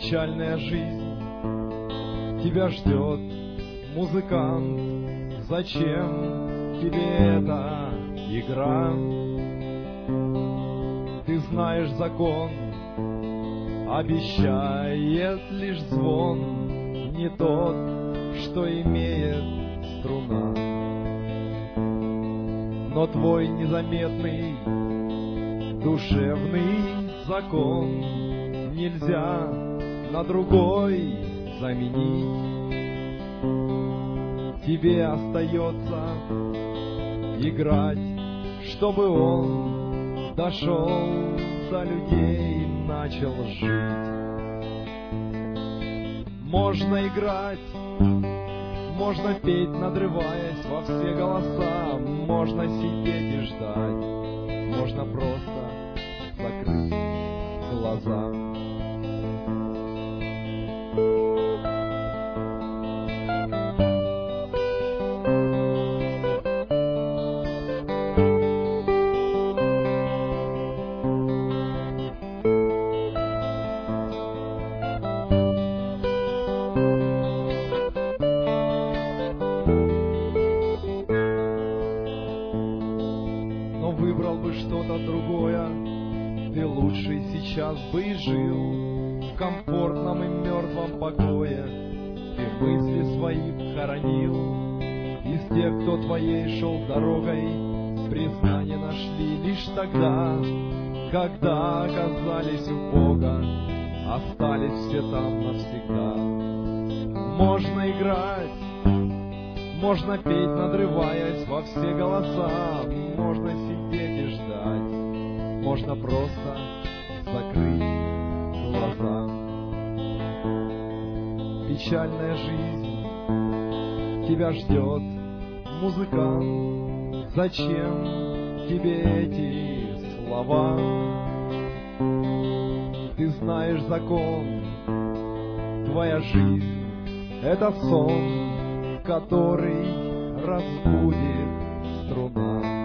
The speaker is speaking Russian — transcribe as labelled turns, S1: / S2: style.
S1: Печальная жизнь тебя ждет, музыкант. Зачем тебе эта игра? Ты знаешь закон, обещает лишь звон, не тот, что имеет струна. Но твой незаметный душевный закон нельзя на другой заменить. Тебе остается играть, чтобы он дошел до людей, начал жить. Можно играть, можно петь, надрываясь во все голоса, можно сидеть и ждать, можно просто закрыть глаза. Что-то другое, ты лучше сейчас бы и жил в комфортном и мертвом покое. Ты мысли свои хоронил. Из тех, кто твоей шел дорогой, признание нашли лишь тогда, когда оказались у Бога, остались все там навсегда. Можно играть, можно петь, надрываясь во все голоса, можно сидеть и ждать, можно просто закрыть глаза. Печальная жизнь тебя ждет, музыкант. Зачем тебе эти слова? Ты знаешь закон, твоя жизнь — это сон, который разбудит струна.